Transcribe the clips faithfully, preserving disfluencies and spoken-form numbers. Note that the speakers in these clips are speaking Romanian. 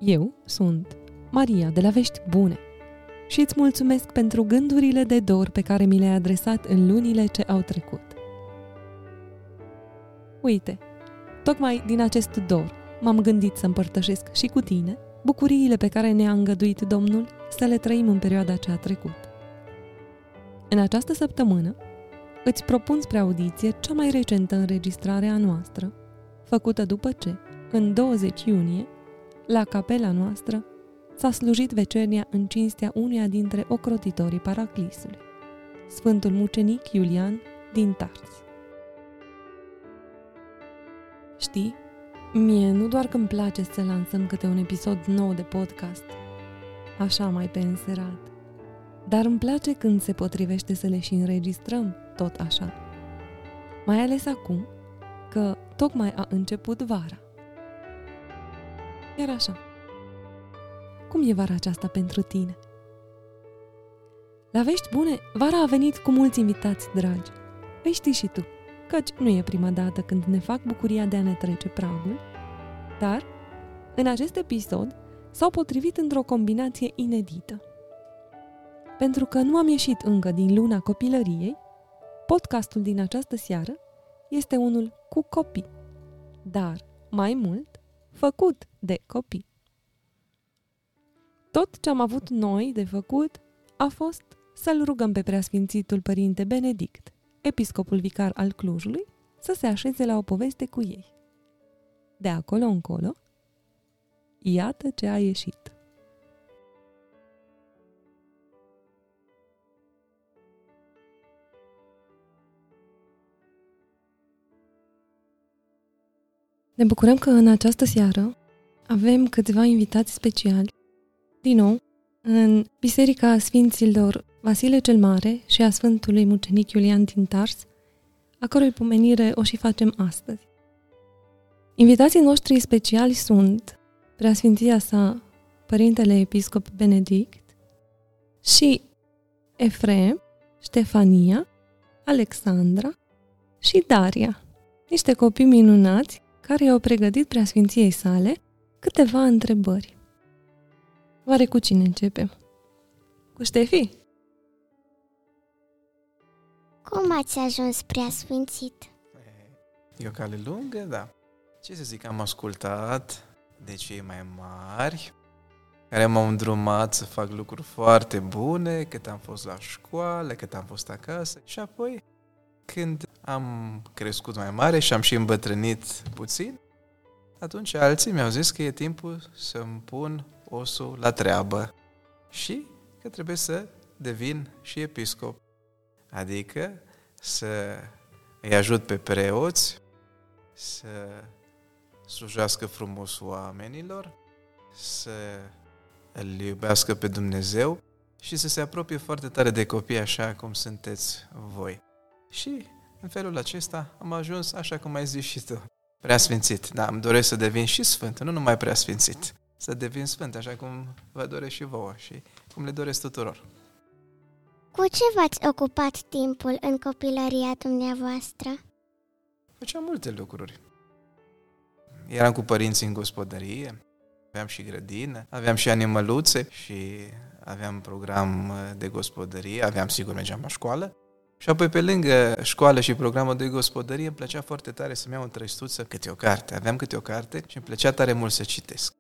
Eu sunt Maria de la Vești Bune și îți mulțumesc pentru gândurile de dor pe care mi le-ai adresat în lunile ce au trecut. Uite, tocmai din acest dor m-am gândit să împărtășesc și cu tine bucuriile pe care ne-a îngăduit Domnul să le trăim în perioada ce a trecut. În această săptămână îți propun spre audiție cea mai recentă înregistrare a noastră, făcută după ce, în douăzeci iunie, la capela noastră, s-a slujit vecernia în cinstea unuia dintre ocrotitorii Paraclisului, Sfântul Mucenic Iulian din Tars. Știi, mie nu doar că îmi place să lansăm câte un episod nou de podcast, așa mai pe înserat, dar îmi place când se potrivește să le și înregistrăm tot așa. Mai ales acum că tocmai a început vara. Iar așa, cum e vara aceasta pentru tine? La Vești Bune, vara a venit cu mulți invitați dragi. Îi știi și tu, căci nu e prima dată când ne fac bucuria de a ne trece pragul, dar, în acest episod, s-au potrivit într-o combinație inedită. Pentru că nu am ieșit încă din luna copilăriei, podcastul din această seară este unul cu copii, dar, mai mult, făcut de copii. Tot ce am avut noi de făcut a fost să-l rugăm pe preasfințitul Părinte Benedict, episcopul vicar al Clujului, să se așeze la o poveste cu ei. De acolo încolo, iată ce a ieșit. Ne bucurăm că în această seară avem câțiva invitați speciali, din nou, în Biserica Sfinților Vasile cel Mare și a Sfântului Mucenic Iulian din Tars, a cărui pomenire o și facem astăzi. Invitații noștri speciali sunt Preasfinția sa Părintele Episcop Benedict și Efrem, Ștefania, Alexandra și Daria, niște copii minunați care i-au pregătit Preasfinției sale câteva întrebări. Oare cu cine începem? Cu Ștefi? Cum ați ajuns preasfințit? E o cale lungă, da. Ce să zic, am ascultat de cei mai mari, care m-au îndrumat să fac lucruri foarte bune, cât am fost la școală, cât am fost acasă. Și apoi, când am crescut mai mare și am și îmbătrânit puțin, atunci alții mi-au zis că e timpul să-mi pun osul la treabă și că trebuie să devin și episcop. Adică să îi ajut pe preoți să slujească frumos oamenilor, să îl iubească pe Dumnezeu și să se apropie foarte tare de copii așa cum sunteți voi. Și în felul acesta am ajuns, așa cum ai zis și tu, preasfințit. Da, îmi doresc să devin și sfânt, nu numai preasfințit. Să devin sfânt, așa cum vă doresc și vouă și cum le doresc tuturor. Cu ce v-ați ocupat timpul în copilăria dumneavoastră? Făceam multe lucruri. Eram cu părinții în gospodărie, aveam și grădină, aveam și animăluțe și aveam program de gospodărie, aveam, sigur, mergeam la școală. Și apoi, pe lângă școală și programul de gospodărie, îmi plăcea foarte tare să-mi iau în trăistuță câte o carte. Aveam câte o carte și îmi plăcea tare mult să citesc.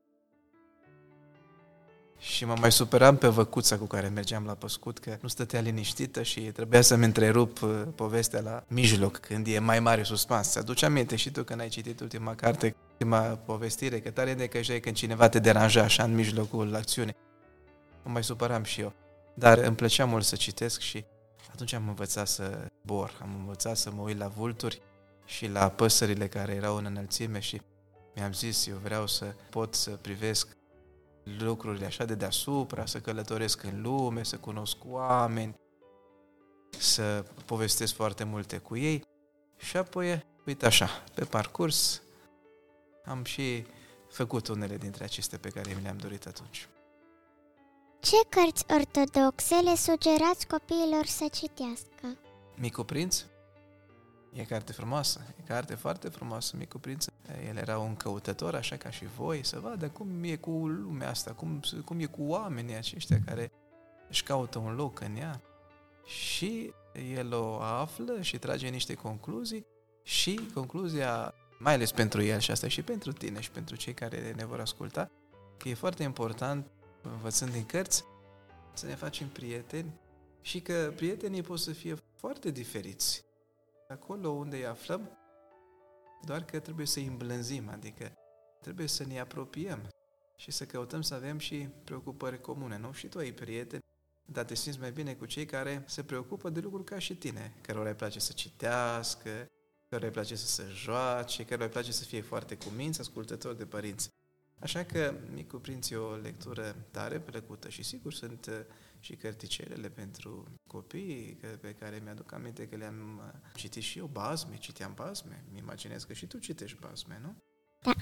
Și mă mai superam pe văcuța cu care mergeam la păscut, că nu stătea liniștită și trebuia să-mi întrerup povestea la mijloc, când e mai mare suspans. Ți-aduci aminte și tu când ai citit ultima carte, ultima povestire, că tare necăjeai când cineva te deranja așa în mijlocul acțiunii. Mă mai superam și eu. Dar îmi plăcea mult să citesc și atunci am învățat să zbor, am învățat să mă uit la vulturi și la păsările care erau în înălțime și mi-am zis, eu vreau să pot să privesc lucrurile așa de deasupra, să călătoresc în lume, să cunosc oameni, să povestesc foarte multe cu ei. Și apoi, uite așa, pe parcurs am și făcut unele dintre acestea pe care mi le-am dorit atunci. Ce cărți ortodoxe le sugerați copiilor să citească? Micul Prinț, E carte frumoasă, e carte foarte frumoasă, Micul Prinț. El era un căutător, așa ca și voi, să vadă cum e cu lumea asta, cum, cum e cu oamenii aceștia care își caută un loc în ea. Și el o află și trage niște concluzii și concluzia, mai ales pentru el și asta și pentru tine și pentru cei care ne vor asculta, că e foarte important, învățând din cărți, să ne facem prieteni și că prietenii pot să fie foarte diferiți. Acolo unde îi aflăm, doar că trebuie să îi îmblânzim, adică trebuie să ne apropiem și să căutăm să avem și preocupări comune, nu? Și tu ai prieteni, dar te simți mai bine cu cei care se preocupă de lucruri ca și tine, cărora îi place să citească, cărora îi place să se joace, cărora îi place să fie foarte cuminți, ascultători de părinți. Așa că Micul Prinț e o lectură tare plăcută și sigur sunt și cărticelele pentru copii pe care mi-aduc aminte că le-am citit și eu, basme, citeam basme. Mi imaginez că și tu citești basme, nu? Da.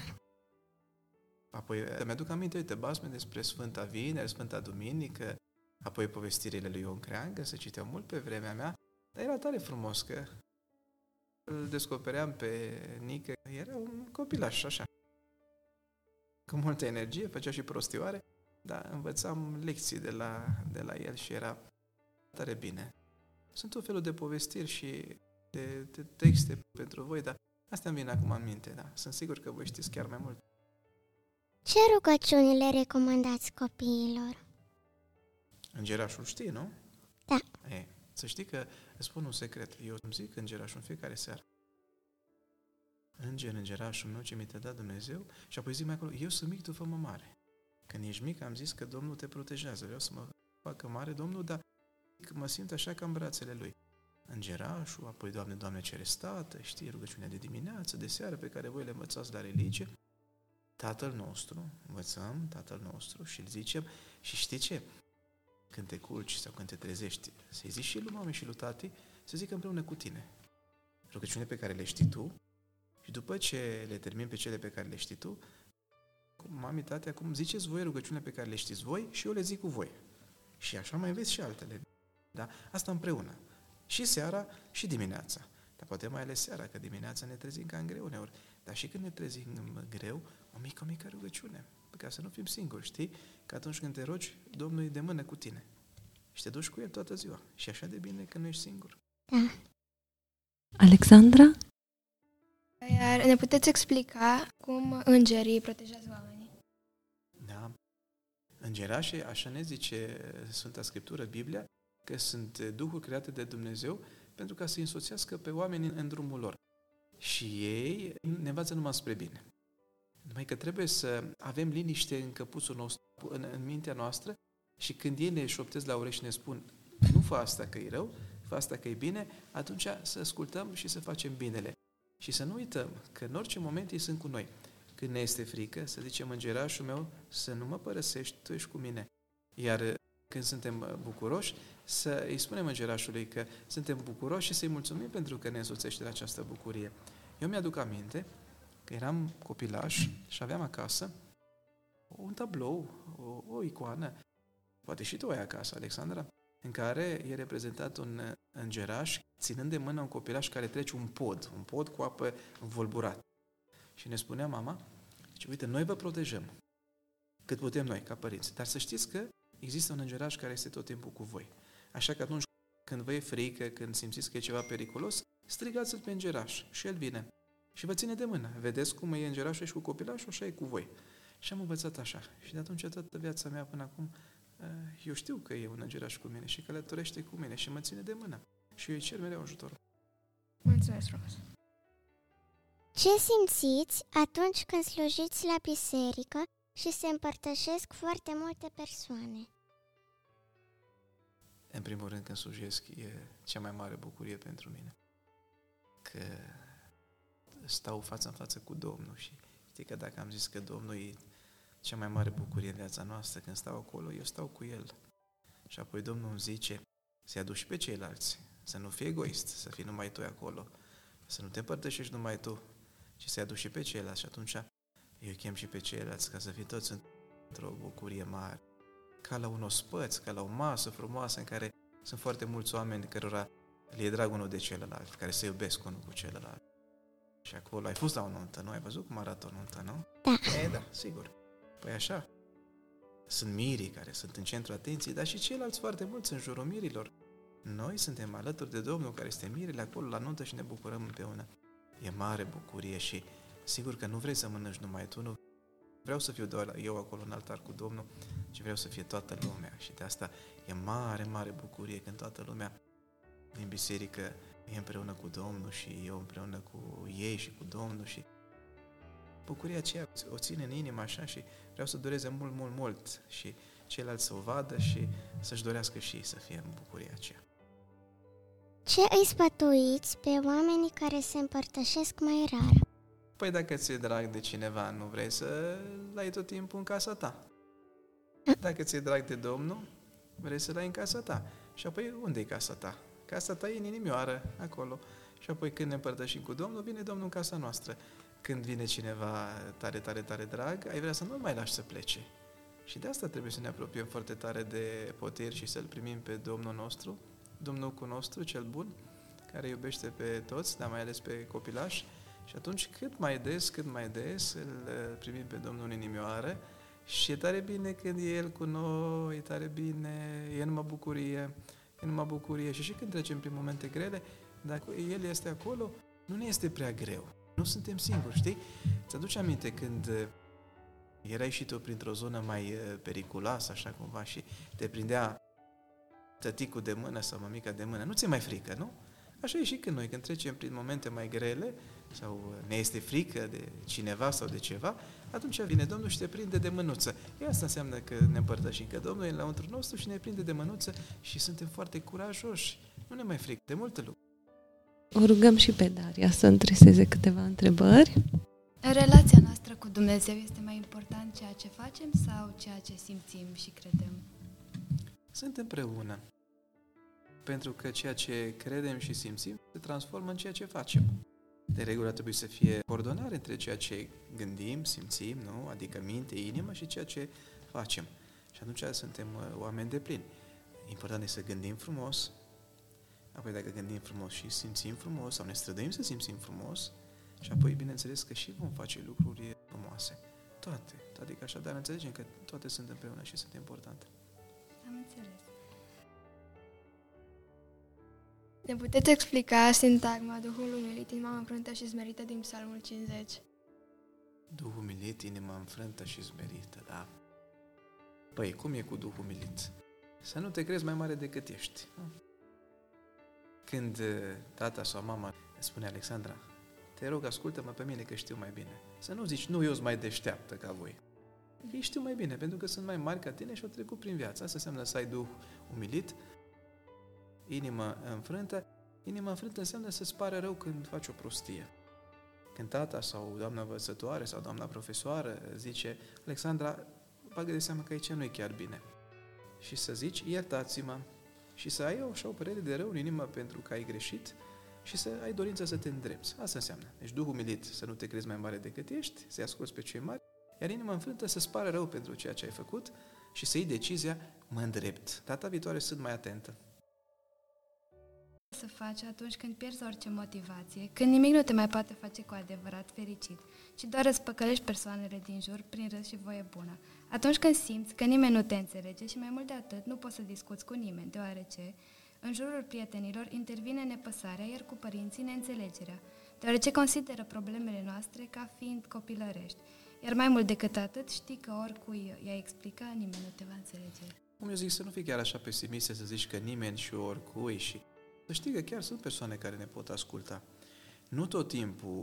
Apoi mi-aduc aminte, uite, basme despre Sfânta Vineri, Sfânta Duminică, apoi povestirile lui Ion Creangă, se citeau mult pe vremea mea, dar era tare frumos că îl descopeream pe Nică, era un copilaș, așa, cu multă energie, făcea și prostioare, dar învățam lecții de la, de la el și era tare bine. Sunt tot felul de povestiri și de, de texte pentru voi, dar astea îmi vin acum în minte, da. Sunt sigur că voi știți chiar mai mult. Ce rugăciuni le recomandați copiilor? Îngerașul știi, nu? Da. E, să știi că îți spun un secret. Eu îmi zic îngerașul în fiecare seară. Înger, îngerașul meu ce mi te-a dat Dumnezeu și apoi zic mai acolo, eu sunt mic, tu fă-mă mare. Când ești mic am zis că Domnul te protejează, vreau să mă facă mare Domnul, dar mă simt așa ca în brațele Lui. Îngerașul, apoi Doamne, Doamne cere stată, știi, rugăciunea de dimineață, de seară pe care voi le învățați la religie. Tatăl nostru, învățăm Tatăl nostru și îl zicem și știi ce? Când te culci sau când te trezești, să-i zici și lui mame și lui tati, să zică împreună cu tine. Rugăciune pe care le știi tu și după ce le termin pe cele pe care le știi tu, mami, tati, acum ziceți voi rugăciunea pe care le știți voi și eu le zic cu voi. Și așa mai înveți și altele. Da? Asta împreună. Și seara și dimineața. Dar poate mai ales seara, că dimineața ne trezim ca în greu uneori. Dar și când ne trezim în greu, o mică, mică rugăciune. Ca să nu fim singuri, știi? Că atunci când te rogi, Domnul e de mână cu tine. Și te duci cu El toată ziua. Și așa de bine că nu ești singur. Da. Alexandra? Iar ne puteți explica cum îngerii protejează oamenii? Da. Îngerașii, așa ne zice Sfânta Scriptură, Biblia, că sunt duhuri create de Dumnezeu pentru ca să însoțească pe oameni în drumul lor. Și ei ne învață numai spre bine. Numai că trebuie să avem liniște în căpuțul nostru, în, în mintea noastră și când ei ne șoptesc la urechi și ne spun nu fă asta că e rău, fă asta că e bine, atunci să ascultăm și să facem binele. Și să nu uităm că în orice moment ei sunt cu noi. Când ne este frică, să zicem îngerașul meu să nu mă părăsești, tu ești cu mine. Iar când suntem bucuroși, să îi spunem îngerașului că suntem bucuroși și să-i mulțumim pentru că ne însoțește la această bucurie. Eu mi-aduc aminte că eram copilaș și aveam acasă un tablou, o, o icoană, poate și tu ai acasă, Alexandra, în care e reprezentat un îngeraș ținând de mână un copilaș care trece un pod, un pod cu apă învolburată. Și ne spunea mama, zice, uite, noi vă protejăm cât putem noi, ca părinți, dar să știți că există un îngeraș care este tot timpul cu voi. Așa că atunci când vă e frică, când simțiți că e ceva periculos, strigați-l pe îngeraș și el vine. Și vă ține de mână. Vedeți cum e îngerașul și cu copilașul, așa e cu voi. Și am învățat așa. Și de atunci toată viața mea până acum, eu știu că e un îngeraș cu mine și călătorește cu mine și mă ține de mână. Și eu îi cer mereu ajutor. Mulțumesc frumos! Ce simțiți atunci când slujiți la biserică și se împărtășesc foarte multe persoane? În primul rând, când slujesc, e cea mai mare bucurie pentru mine. Că stau față în față cu Domnul și știi că dacă am zis că Domnul e cea mai mare bucurie în viața noastră, când stau acolo, eu stau cu El. Și apoi Domnul îmi zice să-i aduci pe ceilalți, să nu fii egoist, să fii numai tu acolo, să nu te împărtășești numai tu, ci să-i aduci și pe ceilalți. Și atunci eu chem și pe ceilalți ca să fii toți într-o bucurie mare. Ca la un ospăț, ca la o masă frumoasă în care sunt foarte mulți oameni cărora le e drag unul de celălalt, care se iubesc unul cu celălalt. Și acolo ai fost la o nuntă, nu? Ai văzut cum arată o nuntă, nu? Da. E, da, sigur. Păi așa. Sunt mirii care sunt în centrul atenției, dar și ceilalți foarte mulți în jurul mirilor. Noi suntem alături de Domnul care este mirele acolo la nuntă și ne bucurăm împreună. E mare bucurie și sigur că nu vrei să mănânci numai tu, nu vreau să fiu doar eu acolo în altar cu Domnul, ci vreau să fie toată lumea. Și de asta e mare, mare bucurie când toată lumea din biserică e împreună cu Domnul și eu împreună cu ei și cu Domnul și bucuria aceea o ține în inimă așa și vreau să dureze mult, mult, mult și ceilalți să o vadă și să-și dorească și ei să fie în bucuria aceea. Ce îi sfătuiți pe oamenii care se împărtășesc mai rar? Păi dacă ți-e drag de cineva, nu vrei să-l ai tot timpul în casa ta. Dacă ți-e drag de Domnul, vrei să-l ai în casa ta. Și apoi unde e casa ta? Casa ta e în inimioară, acolo. Și apoi când ne împărtășim cu Domnul, vine Domnul în casa noastră. Când vine cineva tare, tare, tare drag, ai vrea să nu mai lași să plece. Și de asta trebuie să ne apropiem foarte tare de poteri și să-L primim pe Domnul nostru, Domnul nostru, cel bun, care iubește pe toți, dar mai ales pe copilași. Și atunci cât mai des, cât mai des îl primim pe Domnul în inimioară și e tare bine când e El cu noi, e tare bine, e numai bucurie, e numai bucurie. Și și când trecem prin momente grele, dacă El este acolo, nu ne este prea greu. Nu suntem singuri, știi? Ți-aduce aminte când erai și tu printr-o zonă mai periculoasă, așa cumva, și te prindea tăticul de mână sau mămica de mână, nu ți-e mai frică, nu? Așa e și când noi, când trecem prin momente mai grele sau ne este frică de cineva sau de ceva, atunci vine Domnul și te prinde de mânuță. E asta înseamnă că ne împărtășim, că Domnul e înăuntru nostru și ne prinde de mânuță și suntem foarte curajoși. Nu ne mai frică de multe lucruri. O rugăm și pe Daria să întreseze câteva întrebări. În relația noastră cu Dumnezeu este mai important ceea ce facem sau ceea ce simțim și credem? Sunt împreună. Pentru că ceea ce credem și simțim se transformă în ceea ce facem. De regulă trebuie să fie coordonare între ceea ce gândim, simțim, nu? Adică minte, inimă și ceea ce facem. Și atunci suntem oameni deplini. Important este să gândim frumos, apoi dacă gândim frumos și simțim frumos sau ne străduim să simțim frumos și apoi bineînțeles că și vom face lucruri frumoase. Toate. Adică așadar înțelegem că toate sunt împreună și sunt importante. Am înțeles. Ne puteți explica sintagma Duhul umilit, inima înfrântă și smerită din Psalmul cincizeci? Duhul umilit, inima înfrântă și smerită, da? Păi, cum e cu Duhul umilit? Să nu te crezi mai mare decât ești. Nu? Când tata sau mama spune Alexandra, te rog, ascultă-mă pe mine că știu mai bine. Să nu zici, nu, eu sunt mai deșteaptă ca voi. Ei știu mai bine, pentru că sunt mai mari ca tine și au trecut prin viață. Asta înseamnă să ai Duh umilit, inimă înfrântă. Inima înfrântă înseamnă să-ți pare rău când faci o prostie. Când tata sau doamna învățătoare sau doamna profesoară zice, Alexandra, bagă de seama că aici nu e chiar bine. Și să zici, iertați-mă, și să ai așa o părere de rău în inimă pentru că ai greșit și să ai dorința să te îndrepți. Asta înseamnă. Deci Duhul umilit, să nu te crezi mai mare decât ești, să-i asculți pe cei mari, iar inima înfrântă să-ți pare rău pentru ceea ce ai făcut și să iei decizia, mă îndrept. Data viitoare sunt mai atentă. Să faci atunci când pierzi orice motivație, când nimic nu te mai poate face cu adevărat fericit, ci doar îți păcălești persoanele din jur prin râs și voie bună. Atunci când simți că nimeni nu te înțelege și mai mult de atât nu poți să discuți cu nimeni, deoarece în jurul prietenilor intervine nepăsarea, iar cu părinții neînțelegerea, deoarece consideră problemele noastre ca fiind copilărești. Iar mai mult decât atât, știi că oricui i-ai explica, nimeni nu te va înțelege. Cum eu zic, să nu fii chiar așa pesimiste, să zici că nimeni și oricui și... Să știi că chiar sunt persoane care ne pot asculta. Nu tot timpul,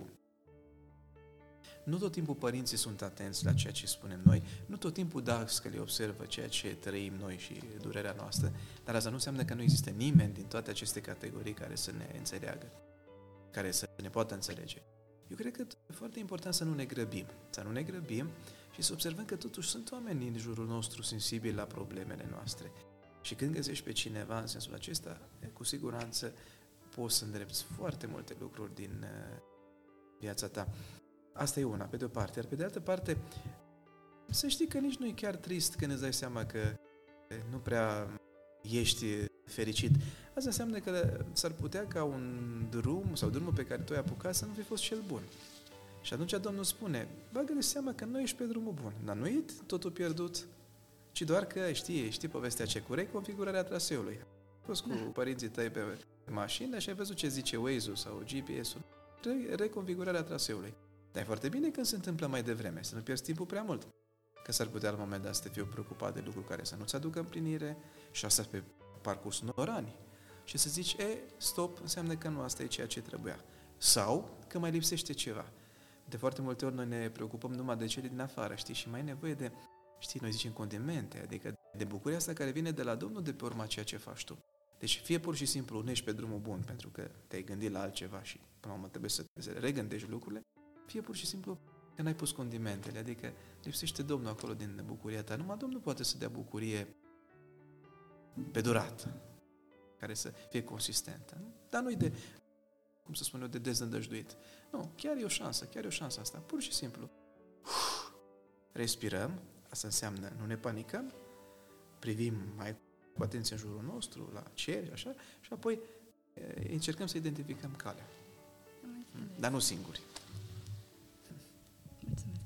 nu tot timpul părinții sunt atenți la ceea ce spunem noi, nu tot timpul dascălii observă ceea ce trăim noi și durerea noastră, dar asta nu înseamnă că nu există nimeni din toate aceste categorii care să ne înțeleagă, care să ne poată înțelege. Eu cred că e foarte important să nu ne grăbim, să nu ne grăbim și să observăm că totuși sunt oameni în jurul nostru sensibili la problemele noastre. Și când găsești pe cineva în sensul acesta, cu siguranță poți să îndrepți foarte multe lucruri din uh, viața ta. Asta e una, pe de o parte. Iar pe de altă parte, să știi că nici nu e chiar trist când îți dai seama că nu prea ești fericit. asta înseamnă că s-ar putea ca un drum sau drumul pe care tu ai apucat să nu fi fost cel bun. Și atunci Domnul spune, bagă de seama că nu ești pe drumul bun. Dar nu e totul pierdut, ci doar că știi, știi povestea ce cu reconfigurarea traseului. Ai fost cu da. părinții tăi pe mașină și ai văzut ce zice Waze-ul sau G P S-ul. Re- reconfigurarea traseului. Dar e foarte bine când se întâmplă mai devreme, să nu pierzi timpul prea mult. Că s-ar putea la un moment dat să te fii preocupat de lucruri care să nu-ți aducă împlinire și asta pe parcursul unor ani. Și să zici, e, stop, înseamnă că nu asta e ceea ce trebuia. Sau că mai lipsește ceva. De foarte multe ori noi ne preocupăm numai de cele din afară, știi? Și mai e nevoie de, știi, noi zicem condimente, adică de bucuria asta care vine de la Domnul de pe urma ceea ce faci tu. Deci fie pur și simplu nu ești pe drumul bun pentru că te-ai gândit la altceva și până la urmă trebuie să regândești lucrurile, fie pur și simplu că n-ai pus condimentele, adică lipsește Domnul acolo din bucuria ta. Numai Domnul poate să dea bucurie pe durată, care să fie consistentă. Nu? Dar nu-i de, cum să spun eu, de deznădăjduit. Nu, chiar e o șansă, chiar e o șansă asta. Pur și simplu. Respirăm, asta înseamnă nu ne panicăm, privim mai cu atenție în jurul nostru, la cer, așa, și apoi e, încercăm să identificăm calea. Dar nu singuri. Mulțumesc.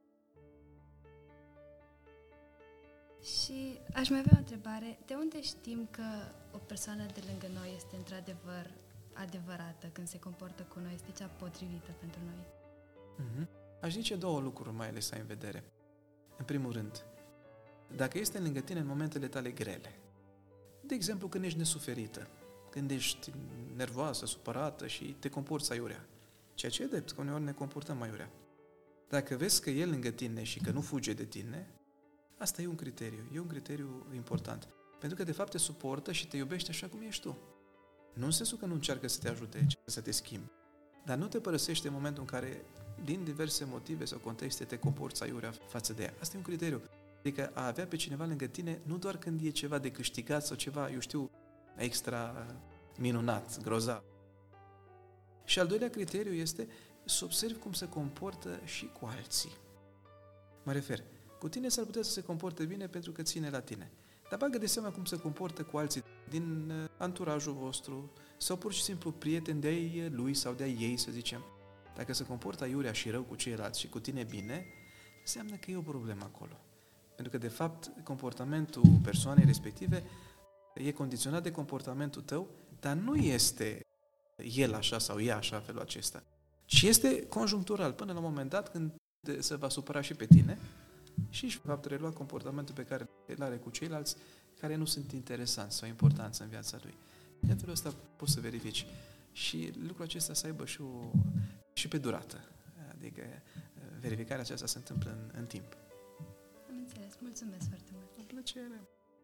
Și aș mai avea o întrebare. De unde știm că o persoană de lângă noi este într-adevăr adevărată când se comportă cu noi, este cea potrivită pentru noi? Mm-hmm. Aș zice două lucruri mai ales să ai în vedere. În primul rând, dacă este lângă tine în momentele tale grele, de exemplu când ești nesuferită, când ești nervoasă, supărată și te comporți aiurea, ceea ce e drept, că uneori ne comportăm aiurea. Dacă vezi că e lângă tine și că nu fuge de tine, asta e un criteriu, e un criteriu important. Pentru că de fapt te suportă și te iubește așa cum ești tu. Nu în sensul că nu încearcă să te ajute, ci să te schimbi. Dar nu te părăsește în momentul în care, din diverse motive sau contexte, te comporți aiurea față de ea. Asta e un criteriu. Adică a avea pe cineva lângă tine, nu doar când e ceva de câștigat sau ceva, eu știu, extra minunat, grozav. Și al doilea criteriu este să observi cum se comportă și cu alții. Mă refer, cu tine s-ar putea să se comporte bine pentru că ține la tine. Dar bagă de seama cum se comportă cu alții din anturajul vostru sau pur și simplu prieteni de-ai lui sau de-ai ei, să zicem. Dacă se comportă aiurea și rău cu ceilalți și cu tine bine, înseamnă că e o problemă acolo. Pentru că, de fapt, comportamentul persoanei respective e condiționat de comportamentul tău, dar nu este el așa sau ea așa, felul acesta. Ci este conjunctural, până la un moment dat când se va supăra și pe tine și își va relua comportamentul pe care îl are cu ceilalți care nu sunt interesanți sau importanți în viața lui. De felul ăsta poți să verifici. Și lucrul acesta să aibă și, o, și pe durată. Adică verificarea aceasta se întâmplă în, în timp. Am înțeles. Mulțumesc foarte mult. Cu plăcere.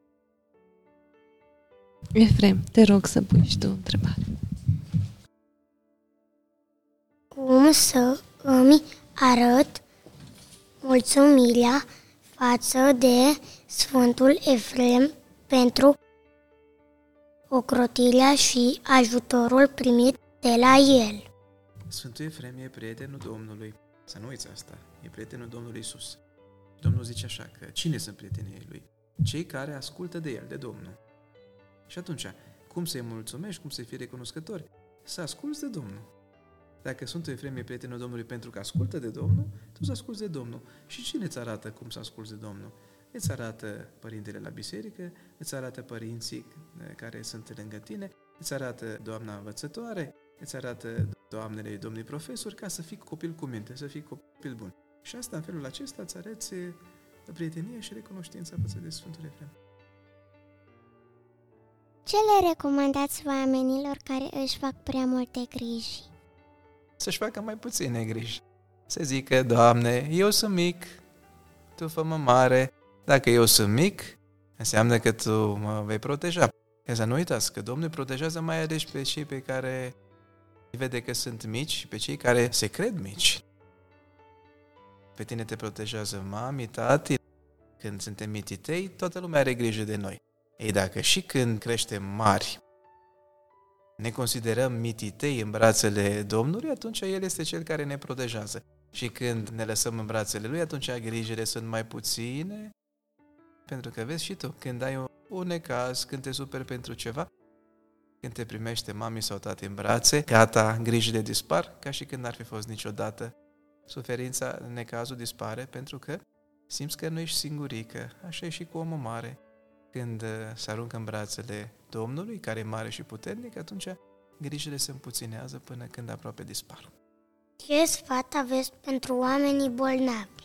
Efrem, te rog să pui și tu întrebare. Cum să îmi arăt mulțumirea față de Sfântul Efrem pentru ocrotirea și ajutorul primit de la el? Sfântul Efrem e prietenul Domnului. Să nu uiți asta. E prietenul Domnului Iisus. Domnul zice așa, că cine sunt prietenii lui? Cei care ascultă de el, de Domnul. Și atunci, cum să-i mulțumești, cum să-i fii recunoscători? Să asculți de Domnul. Dacă Sfântul Efrem e prietenul Domnului pentru că ascultă de Domnul, tu să asculți de Domnul. Și cine îți arată cum să asculți de Domnul? Îți arată părintele la biserică, îți arată părinții care sunt lângă tine, îți arată doamna învățătoare, îți arată doamnele, domnii profesori, ca să fii copil cu minte, să fii copil bun. Și asta, în felul acesta, îți arăți prietenie și recunoștința față de Sfântul Efrem. Ce le recomandați oamenilor care își fac prea multe griji? Să-și facă mai puține griji. Să zică, Doamne, eu sunt mic, Tu fă-mă mare. Dacă eu sunt mic, înseamnă că Tu mă vei proteja. Că să nu uitați că Domnul protejează mai ales pe cei pe care vede că sunt mici și pe cei care se cred mici. Pe tine te protejează mami, tati. Când suntem mititei, toată lumea are grijă de noi. Ei, dacă și când creștem mari ne considerăm mititei în brațele Domnului, atunci El este Cel care ne protejează. Și când ne lăsăm în brațele Lui, atunci grijile sunt mai puține, pentru că vezi și tu, când ai un necaz, când te superi pentru ceva, când te primește mami sau tati în brațe, gata, grijile dispar, ca și când n-ar fi fost niciodată. Suferința, necazul dispare pentru că simți că nu ești singurică. Așa e și cu omul mare. Când se aruncă în brațele Domnului, care e mare și puternic, atunci grijile se împuținează până când aproape dispar. Ce sfat aveți pentru oamenii bolnavi?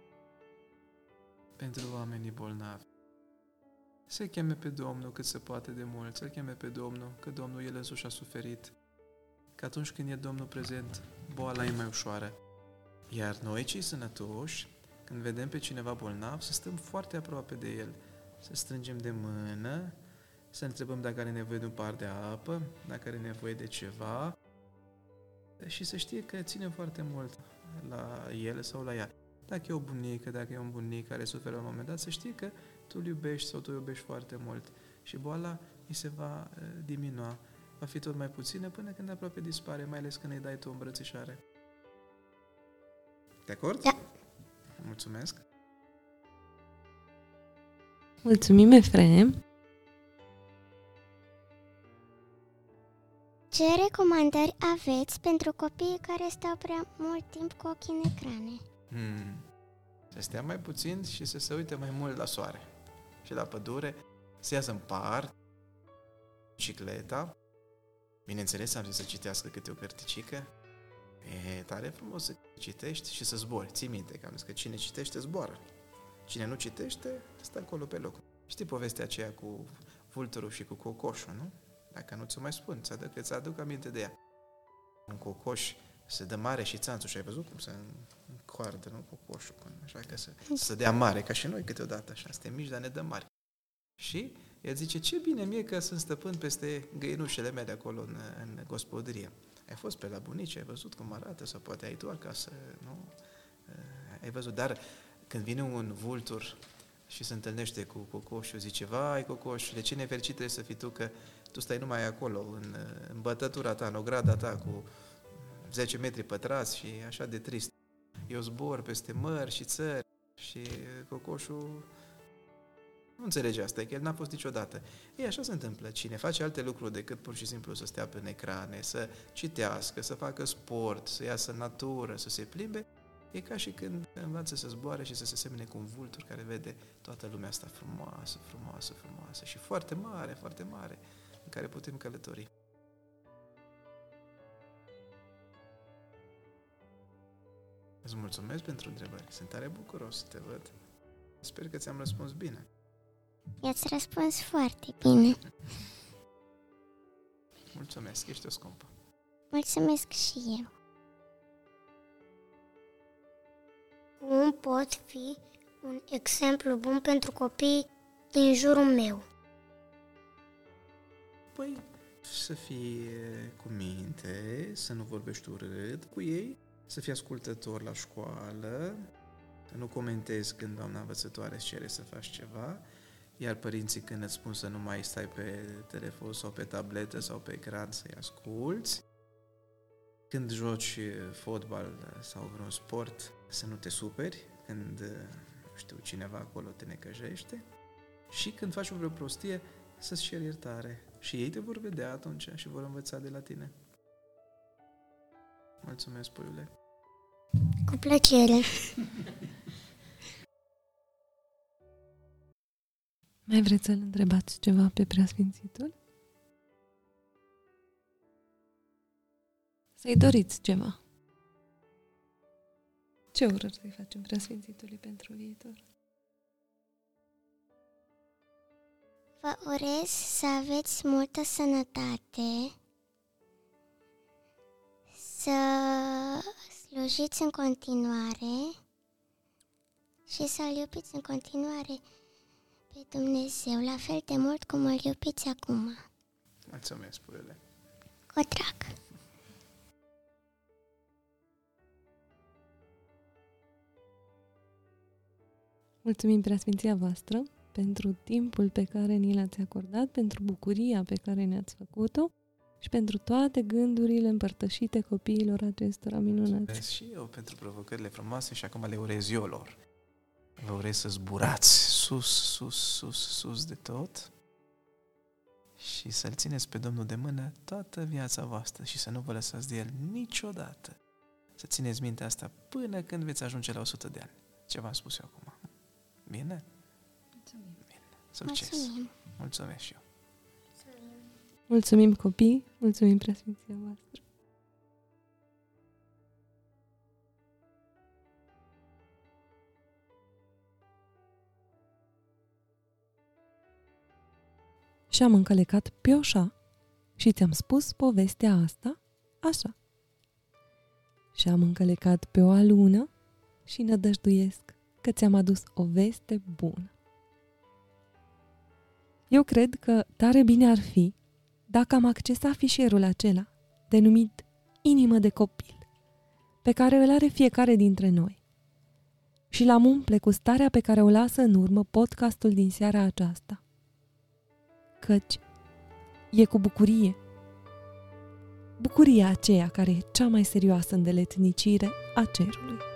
Pentru oamenii bolnavi. Să cheme pe Domnul cât se poate de mult, să cheme pe Domnul, că Domnul El însuși a suferit, că atunci când e Domnul prezent, boala e mai ușoară. Iar noi, cei sănătoși, când vedem pe cineva bolnav, să stăm foarte aproape de el, să strângem de mână, să întrebăm dacă are nevoie de un pahar de apă, dacă are nevoie de ceva și să știe că ține foarte mult la el sau la ea. Dacă e o bunică, dacă e un bunic care suferă la un moment dat, să știe că tu îl iubești sau tu iubești foarte mult și boala îi se va uh, diminua, va fi tot mai puțină până când aproape dispare, mai ales când îi dai tu o îmbrățișare. De acord? Da. Mulțumesc! Mulțumim, Efrem! Ce recomandări aveți pentru copiii care stau prea mult timp cu ochii în ecrane? Hmm. Să stea mai puțin și să se uite mai mult la soare și la pădure, să iasă în parc, bicicleta. Bineînțeles, am zis să citească câte o cărticică. E tare frumos să citești și să zbori. Ții minte că am zis că cine citește zboară. Cine nu citește, stă acolo pe loc. Știi povestea aceea cu vulturul și cu cocoșul, nu? Dacă nu ți-o mai spun, ți-aduc, îți aduc aminte de ea. Un cocoș se dă mare și țanțul și ai văzut cum se încoardă, nu, cocoșul, așa că să se dea mare, ca și noi câteodată, așa, suntem mici, dar ne dă mari. Și el zice, ce bine mie că sunt stăpân peste găinușele mele acolo în, în gospodărie. Ai fost pe la bunici, ai văzut cum arată, sau poate ai tu acasă, nu? Ai văzut, dar când vine un vultur și se întâlnește cu cocoșul, zice, vai, cocoș, de ce nefericit trebuie să fii tu, că tu stai numai acolo, în, în bătătura ta, în ograda ta, cu zece metri pătrați și așa de trist. Eu zbor peste mări și țări și cocoșul nu înțelege asta, că el n-a fost niciodată. Ei, așa se întâmplă. Cine face alte lucruri decât pur și simplu să stea pe ecrane, să citească, să facă sport, să iasă în natură, să se plimbe, e ca și când învață să zboare și să se semene cu un vultur care vede toată lumea asta frumoasă, frumoasă, frumoasă și foarte mare, foarte mare, în care putem călători. Îți mulțumesc pentru întrebări. Sunt tare bucuros să te văd. Sper că ți-am răspuns bine. I-ați răspuns foarte bine. Mulțumesc, ești o scumpă. Mulțumesc și eu. Cum pot fi un exemplu bun pentru copii din jurul meu? Păi, să fii cu minte, să nu vorbești urât cu ei, să fii ascultător la școală, să nu comentezi când doamna învățătoare îți cere să faci ceva, iar părinții când îți spun să nu mai stai pe telefon sau pe tabletă sau pe ecran, să-i asculți. Când joci fotbal sau vreun sport, să nu te superi când, nu știu, cineva acolo te necăjește. Și când faci o vreo prostie, să-ți ceri iertare. Și ei te vor vedea atunci și vor învăța de la tine. Mulțumesc, puiule. Cu plăcere. Mai vreți să-l întrebați ceva pe Preasfințitul? Să-i doriți ceva. Ce urări să-i facem Preasfințitului pentru viitor? Vă urez să aveți multă sănătate, să slujiți în continuare și să-L iubiți în continuare pe Dumnezeu, la fel de mult cum îl iubiți acum. Mulțumesc, puiule. Cu drag. Mulțumim, Preasfinția voastră, pentru timpul pe care ni l-ați acordat, pentru bucuria pe care ne-ați făcut-o și pentru toate gândurile împărtășite copiilor acestora minunați. Mulțumesc și eu pentru provocările frumoase și acum le urez eu lor. Vă urez să zburați sus, sus, sus, sus de tot și să-L țineți pe Domnul de mână toată viața voastră și să nu vă lăsați de El niciodată. Să țineți mintea asta până când veți ajunge la o sută de ani. Ce v-am spus eu acum? Bine? Mulțumim. Bine. Succes. Mulțumim. Mulțumesc și eu. Mulțumim copii, mulțumim preasfinția voastră. Și am încălecat pioșa și ți-am spus povestea asta așa. Și am încălecat pe o alună și nădăjduiesc că ți-am adus o veste bună. Eu cred că tare bine ar fi dacă am accesa fișierul acela, denumit Inimă de copil, pe care îl are fiecare dintre noi, și l-am umple cu starea pe care o lasă în urmă podcastul din seara aceasta. Căci e cu bucurie. Bucuria aceea care e cea mai serioasă îndeletnicire a cerului.